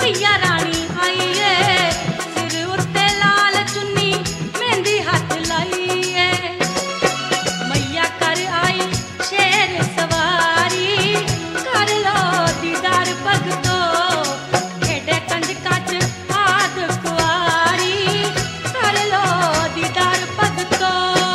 मैया रानी आई है, सिर उत्ते लाल चुन्नी मेहंदी हाथ लाई है। मैया कर आई शेर सवारी, कर लो दीदार भगतो, खेडे कंजकां च आद कुआरी, कर लो दीदार भगतो।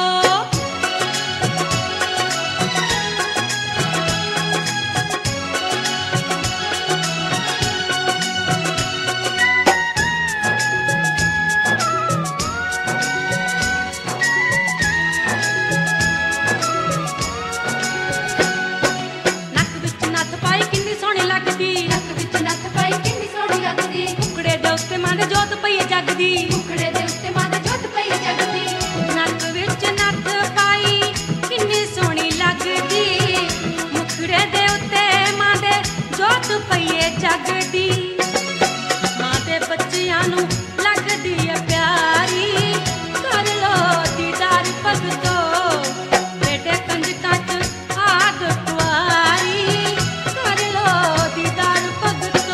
नक विच नत्थ पाई किन्नी सोहणी लगदी, नक विच नत्थ पाई किन्नी सोहणी लगदी, कुकड़े दे उत्ते मां दे जोत पई जगदी, कुकड़े दे उत्ते मां दे जोत पई जगदी। नक विच नत्थ पाई किन्नी सोहणी लगदी, मुखड़े दे उत्ते मां दे जोत पई जगदी। मां दे बच्चियां नूं लगदी है प्यारी, कर लो दीदार भगतो, बेटे कंजकां च आद कुआरी, कर लो दीदार भगतो।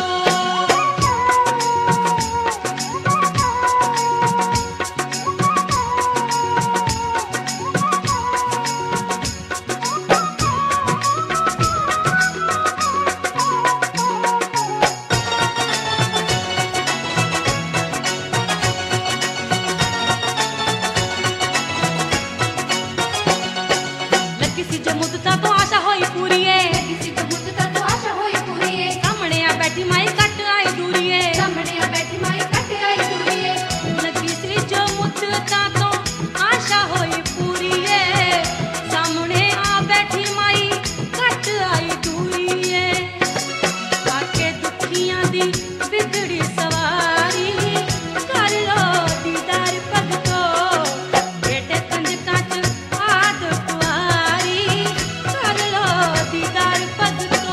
लगी सी जो मुद्दतां तो आशा होई पूरी है, किसी को मुद्दतां तो आशा होई पूरी है, सामने आ बैठी माई कट आई दूरी है। सामने आ बैठी माई कट आई दूरी है। लगी सी जो मुद्दतां तो आशा होई पूरी है, सामने आ बैठी माई कट आई दूरी है। आके दुखियां दी बिगड़ी सवारी, कर लो दीदार भगतो, बेटे कंजकां च आद कुआरी, कर लो दीदार भगतो।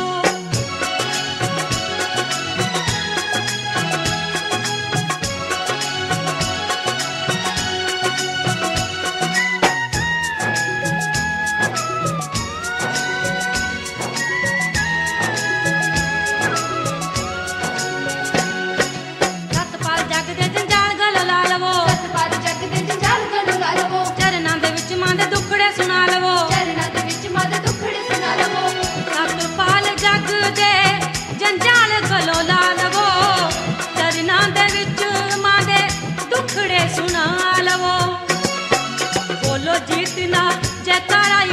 सतपाल जग दे जंजाल गल ला लवो, सतपाल जग दे जंजाल गल ला लवो, चरनां दे विच मां दे दुखड़े सुना लवो। चरनां दे विच मां दे दुखड़े सुना लवो। सतपाल जग दे जंजाल गलो ला लवो, चरनां दे विच मां दे दुखड़े सुना लवो। बोलो जीतना जयकारा